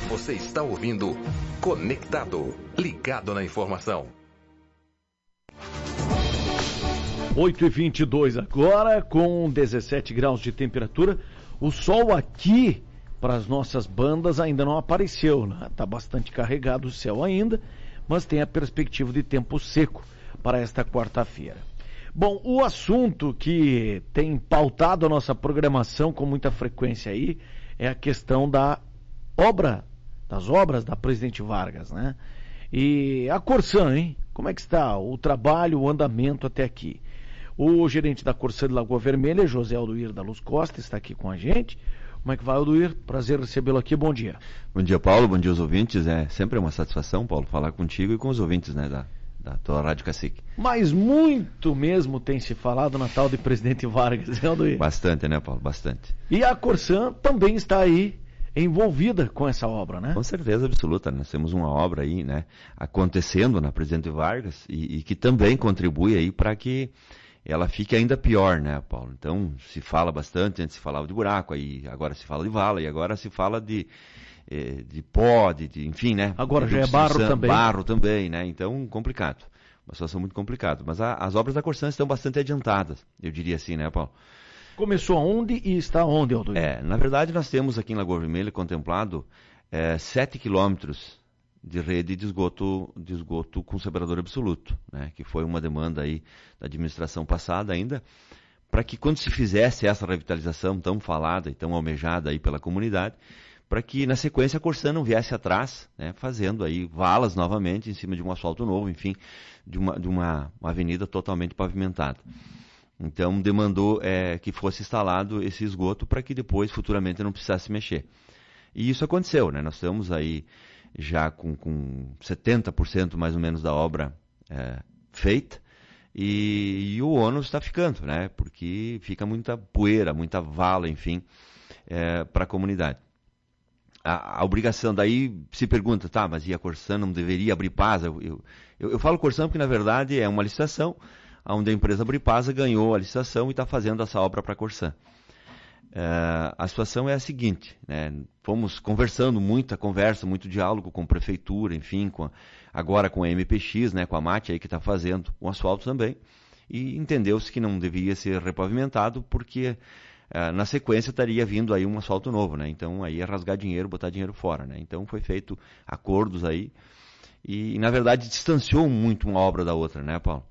Você está ouvindo Conectado, ligado na informação. 8h22 agora, com 17 graus de temperatura. O sol aqui, para as nossas bandas, ainda não apareceu, né? Está bastante carregado o céu ainda, mas tem a perspectiva de tempo seco para esta quarta-feira. Bom, o assunto que tem pautado a nossa programação com muita frequência aí é a questão das obras da Presidente Vargas, né? E a Corsan, hein? Como é que está o trabalho, o andamento até aqui? O gerente da Corsan de Lagoa Vermelha, José Alduir da Luz Costa, está aqui com a gente. Como é que vai, Alduir? Prazer recebê-lo aqui, bom dia. Bom dia, Paulo, bom dia aos ouvintes. É sempre uma satisfação, Paulo, falar contigo e com os ouvintes, né, da tua Rádio Cacique. Mas muito mesmo tem se falado na tal de Presidente Vargas, né, Alduir? Bastante, né, Paulo, bastante. E a Corsan também está aí envolvida com essa obra, né? Com certeza absoluta, nós temos uma obra aí, né, acontecendo na Presidente Vargas e que também contribui aí para que ela fique ainda pior, né, Paulo? Então, se fala bastante, antes se falava de buraco, aí agora se fala de vala, e agora se fala de pó, enfim, né? Agora já é barro também. Barro também, né? Então, complicado. Uma situação muito complicada. Mas as obras da Corsan estão bastante adiantadas, eu diria assim, né, Paulo? Começou onde e está onde, Alduir? Na verdade, nós temos aqui em Lagoa Vermelha contemplado 7 quilômetros de rede de esgoto com separador absoluto, né? Que foi uma demanda aí da administração passada ainda, para que quando se fizesse essa revitalização tão falada e tão almejada aí pela comunidade, para que na sequência a Corsan não viesse atrás, né, fazendo aí valas novamente em cima de um asfalto novo, enfim, de uma avenida totalmente pavimentada. Então demandou que fosse instalado esse esgoto para que depois, futuramente, não precisasse mexer. E isso aconteceu, né? Nós estamos aí já com 70% mais ou menos da obra feita, e o ônus está ficando, né? Porque fica muita poeira, muita vala, enfim, para a comunidade. A obrigação, daí se pergunta, tá, mas e a Corsan não deveria abrir Bripasa? Eu falo Corsan porque na verdade é uma licitação, onde a empresa Bripasa ganhou a licitação e está fazendo essa obra para a Corsan. A situação é a seguinte, né? Fomos conversando, muito diálogo com a prefeitura, enfim, agora com a MPX, né, com a MAT aí que está fazendo o asfalto também, e entendeu-se que não deveria ser repavimentado porque na sequência estaria vindo aí um asfalto novo, né? Então aí é rasgar dinheiro, botar dinheiro fora, né? Então foi feito acordos aí e na verdade distanciou muito uma obra da outra, né, Paulo?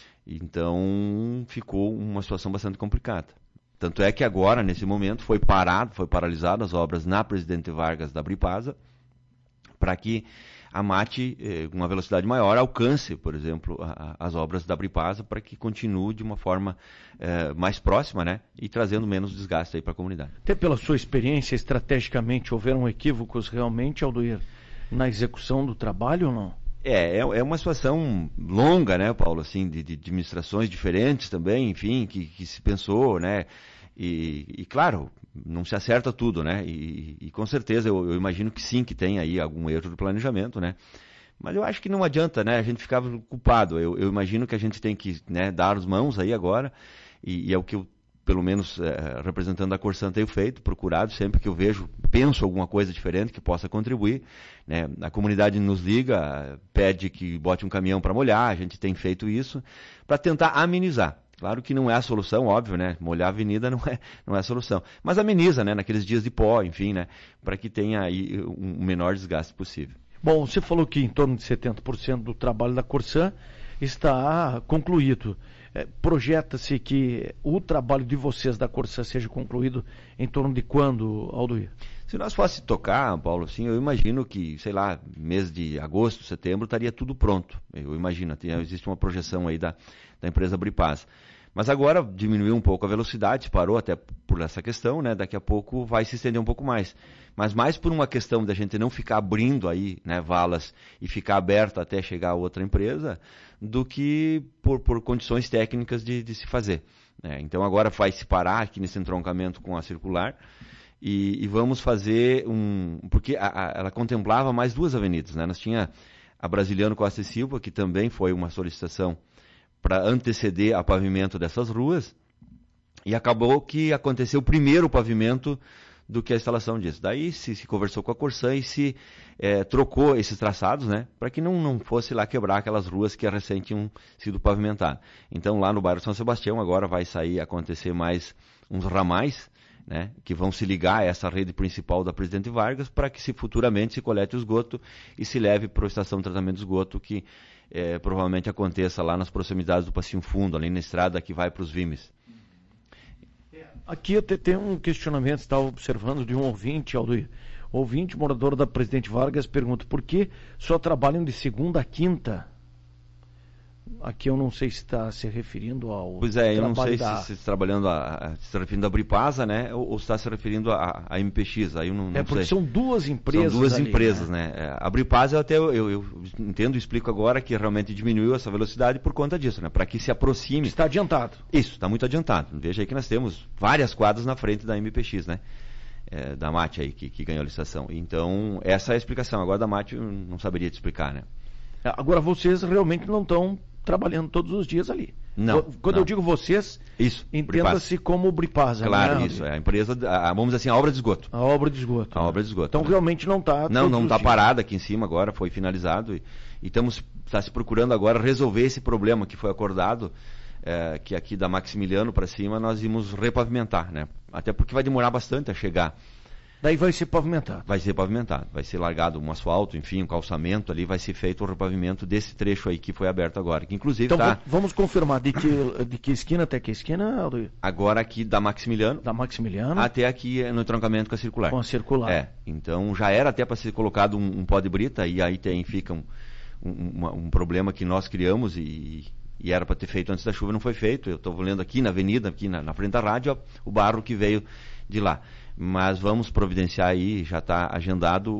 Então ficou uma situação bastante complicada. Tanto é que agora, nesse momento, foi paralisado as obras na Presidente Vargas da Bripasa, para que a MAT, com uma velocidade maior, alcance, por exemplo, as obras da Bripasa, para que continue de uma forma mais próxima, né, e trazendo menos desgaste aí para a comunidade. Até pela sua experiência, estrategicamente, houveram equívocos realmente, Alduir, na execução do trabalho ou não? É uma situação longa, né, Paulo, assim, de administrações diferentes também, enfim, que se pensou, né, e claro, não se acerta tudo, né, e com certeza eu imagino que sim, que tem aí algum erro de planejamento, né, mas eu acho que não adianta, né, a gente ficar culpado, eu imagino que a gente tem que, né, dar as mãos aí agora, e é o que eu, pelo menos representando a Corsan, tenho feito, procurado sempre que eu penso alguma coisa diferente que possa contribuir, né? A comunidade nos liga, pede que bote um caminhão para molhar, a gente tem feito isso, para tentar amenizar. Claro que não é a solução, óbvio, né? Molhar a avenida não é a solução, mas ameniza, né? Naqueles dias de pó, enfim, né? Para que tenha aí um menor desgaste possível. Bom, você falou que em torno de 70% do trabalho da Corsan está concluído. Projeta-se que o trabalho de vocês da Corsan seja concluído em torno de quando, Alduir? Se nós fosse tocar, Paulo, assim, eu imagino que, sei lá, mês de agosto, setembro, estaria tudo pronto. Eu imagino, existe uma projeção aí da empresa Bripasa. Mas agora diminuiu um pouco a velocidade, parou até por essa questão, né? Daqui a pouco vai se estender um pouco mais. Mas mais por uma questão da gente não ficar abrindo aí, né, valas e ficar aberto até chegar a outra empresa, do que por condições técnicas de se fazer, né? Então agora vai se parar aqui nesse entroncamento com a circular e vamos fazer porque ela contemplava mais duas avenidas, né? Nós tinha a Brasiliano Costa e Silva, que também foi uma solicitação para anteceder a pavimento dessas ruas, e acabou que aconteceu primeiro o pavimento do que a instalação disso. Daí se conversou com a Corsã e se trocou esses traçados, né, para que não fosse lá quebrar aquelas ruas que recém tinham sido pavimentadas. Então lá no bairro São Sebastião agora vai acontecer mais uns ramais, né, que vão se ligar a essa rede principal da Presidente Vargas para que futuramente se colete o esgoto e se leve para a estação de tratamento de esgoto que provavelmente aconteça lá nas proximidades do Passinho Fundo, ali na estrada que vai para os Vimes. Aqui até tem um questionamento, estava observando de um ouvinte, Aldoir. Ouvinte, morador da Presidente Vargas, pergunta por que só trabalham de segunda a quinta? Aqui eu não sei se está se referindo ao Pois é, eu não sei se está trabalhando se está referindo à Bripasa, né, ou está se referindo à MPX, aí eu não sei. Porque são duas empresas. São duas empresas, né? A Bripasa eu entendo e explico agora que realmente diminuiu essa velocidade por conta disso, né, para que se aproxime. Está adiantado. Isso, está muito adiantado. Veja aí que nós temos várias quadras na frente da MPX, né? Da MAT aí, que ganhou a licitação. Então, essa é a explicação. Agora da MAT eu não saberia te explicar, né? Agora vocês realmente não estão trabalhando todos os dias ali. Não. Quando eu digo vocês, entenda-se como Bripasa. Claro, né? isso. É a empresa, vamos dizer assim, a obra de esgoto. A obra de esgoto. A obra de esgoto. Então realmente não está. Não está parada aqui em cima agora, foi finalizado e está se procurando agora resolver esse problema que foi acordado, que aqui da Maximiliano para cima nós íamos repavimentar, né? Até porque vai demorar bastante a chegar. Daí vai ser pavimentado. Vai ser pavimentado, vai ser largado um asfalto, enfim, um calçamento ali, vai ser feito o repavimento desse trecho aí que foi aberto agora, que inclusive então vamos confirmar de que esquina até que esquina, Aldoir? Agora aqui da Maximiliano. Da Maximiliano. Até aqui no entroncamento com a circular. Com a circular. Então já era até para ser colocado um pó de brita e aí fica um problema que nós criamos e era para ter feito antes da chuva, não foi feito. Eu estou lendo aqui na avenida, aqui na frente da rádio, o barro que veio de lá. Mas vamos providenciar aí, já está agendado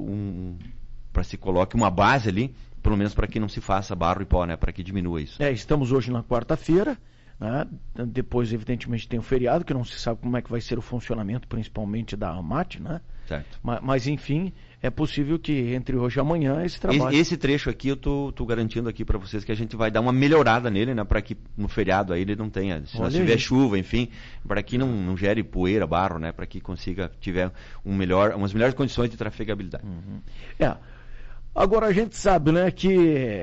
para se coloque uma base ali, pelo menos para que não se faça barro e pó, né? Para que diminua isso. Estamos hoje na quarta-feira, né? Depois, evidentemente, tem o feriado, que não se sabe como é que vai ser o funcionamento, principalmente da AMAT, né? Certo. Mas enfim, é possível que entre hoje e amanhã esse trabalho... Esse trecho aqui eu tô garantindo aqui para vocês que a gente vai dar uma melhorada nele, né? Para que no feriado aí ele não tenha, se não tiver chuva, enfim, para que não gere poeira, barro, né? Para que tiver umas melhores condições de trafegabilidade. Uhum. Agora a gente sabe, né, que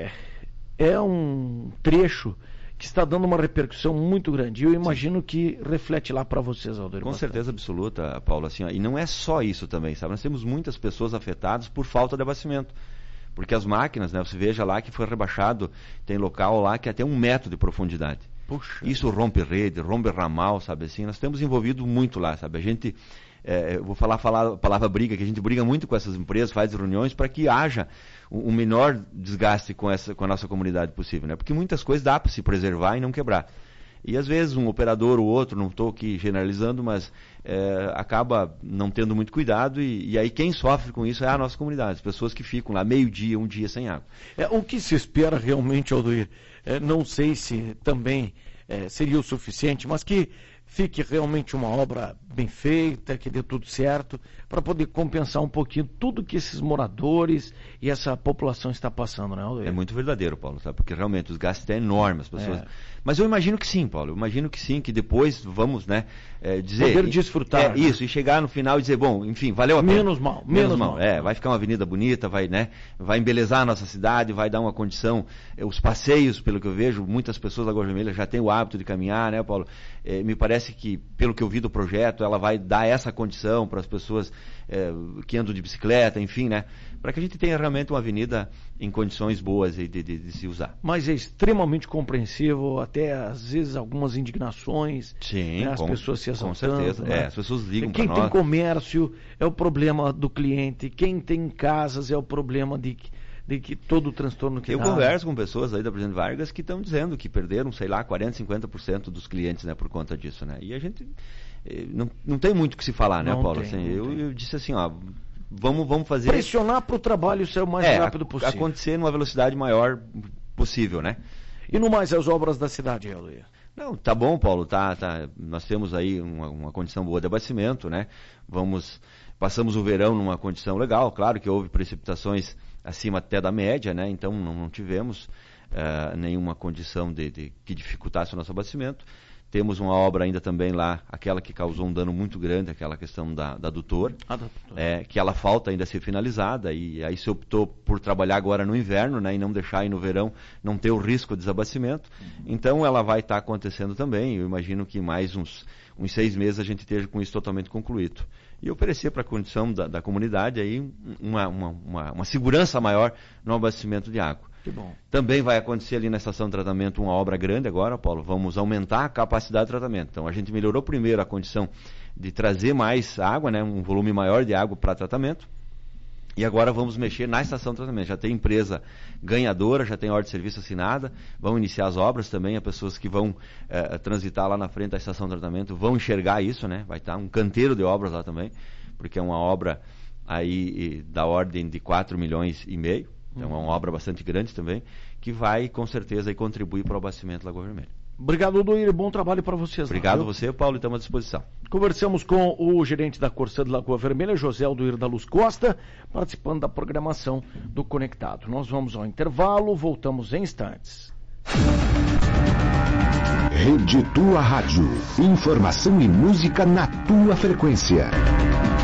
é um trecho que está dando uma repercussão muito grande. Eu imagino que reflete lá para vocês, Aldoir. Com certeza absoluta, Paulo. Assim, e não é só isso também, sabe? Nós temos muitas pessoas afetadas por falta de abastecimento. Porque as máquinas, né? Você veja lá que foi rebaixado, tem local lá que é até 1 metro de profundidade. Puxa. Isso rompe rede, rompe ramal, sabe assim? Nós temos envolvido muito lá, sabe? A gente... eu vou falar a palavra briga, que a gente briga muito com essas empresas, faz reuniões para que haja um menor desgaste com a nossa comunidade possível, né? Porque muitas coisas dá para se preservar e não quebrar. E às vezes um operador ou outro, não estou aqui generalizando, mas acaba não tendo muito cuidado e aí quem sofre com isso é a nossa comunidade, as pessoas que ficam lá meio-dia, um dia sem água. O que se espera realmente, Aldoir, não sei se também seria o suficiente, mas que fique realmente uma obra bem feita, que dê tudo certo, para poder compensar um pouquinho tudo que esses moradores e essa população está passando, né, Aldoir? É muito verdadeiro, Paulo, sabe? Porque realmente os gastos é enorme, as pessoas... Mas eu imagino que sim, Paulo, eu imagino que sim, que depois vamos, né, dizer... Poder desfrutar. Né? Isso, e chegar no final e dizer, bom, enfim, valeu a pena. Menos mal. Vai ficar uma avenida bonita, vai embelezar a nossa cidade, vai dar uma condição, os passeios, pelo que eu vejo, muitas pessoas da Lagoa Vermelha já têm o hábito de caminhar, né, Paulo? Me parece que, pelo que eu vi do projeto, ela vai dar essa condição para as pessoas que andam de bicicleta, enfim, né? Para que a gente tenha realmente uma avenida em condições boas de se usar. Mas é extremamente compreensível, até às vezes algumas indignações. Sim, né? As pessoas se exaltando. Com certeza, né? as pessoas ligam para nós. Quem tem comércio é o problema do cliente, quem tem casas é o problema de que todo o transtorno que eu dá. converso com pessoas aí da Presidente Vargas que estão dizendo que perderam, sei lá, 40%, 50% dos clientes, né, por conta disso, né? E a gente não tem muito o que se falar, né, Paulo? Eu disse assim, ó, vamos fazer... Pressionar para o trabalho ser o mais rápido possível. Acontecer numa velocidade maior possível, né? E no mais, as obras da cidade, Aldoir? Não, tá bom, Paulo, nós temos aí uma condição boa de abastecimento, né? Passamos o verão numa condição legal, claro que houve precipitações acima até da média, né? Então não tivemos nenhuma condição que dificultasse o nosso abastecimento. temos uma obra ainda também lá, aquela que causou um dano muito grande, aquela questão da adutora, que ela falta ainda ser finalizada, e aí se optou por trabalhar agora no inverno, né, e não deixar aí no verão, não ter o risco de desabastecimento. Então ela vai estar acontecendo também, eu imagino que mais uns 6 meses a gente esteja com isso totalmente concluído. E oferecer para a condição da comunidade aí uma segurança maior no abastecimento de água. Que bom. Também vai acontecer ali na estação de tratamento uma obra grande agora, Paulo. Vamos aumentar a capacidade de tratamento. Então a gente melhorou primeiro a condição de trazer mais água, né, um volume maior de água para tratamento. E agora vamos mexer na estação de tratamento. Já tem empresa ganhadora, já tem ordem de serviço assinada, vão iniciar as obras também. As pessoas que vão transitar lá na frente da estação de tratamento vão enxergar isso, né? Vai estar um canteiro de obras lá também, porque é uma obra aí da ordem de 4,5 milhões. Então é uma obra bastante grande também, que vai com certeza aí contribuir para o abastecimento da Lagoa Vermelha. Obrigado, Odoir. Bom trabalho para vocês. Obrigado a você, Paulo, e estamos à disposição. Conversamos com o gerente da Corsã de Lagoa Vermelha, José Odoir da Luz Costa, participando da programação do Conectado. Nós vamos ao intervalo, voltamos em instantes. Rede Tua Rádio. Informação e música na tua frequência.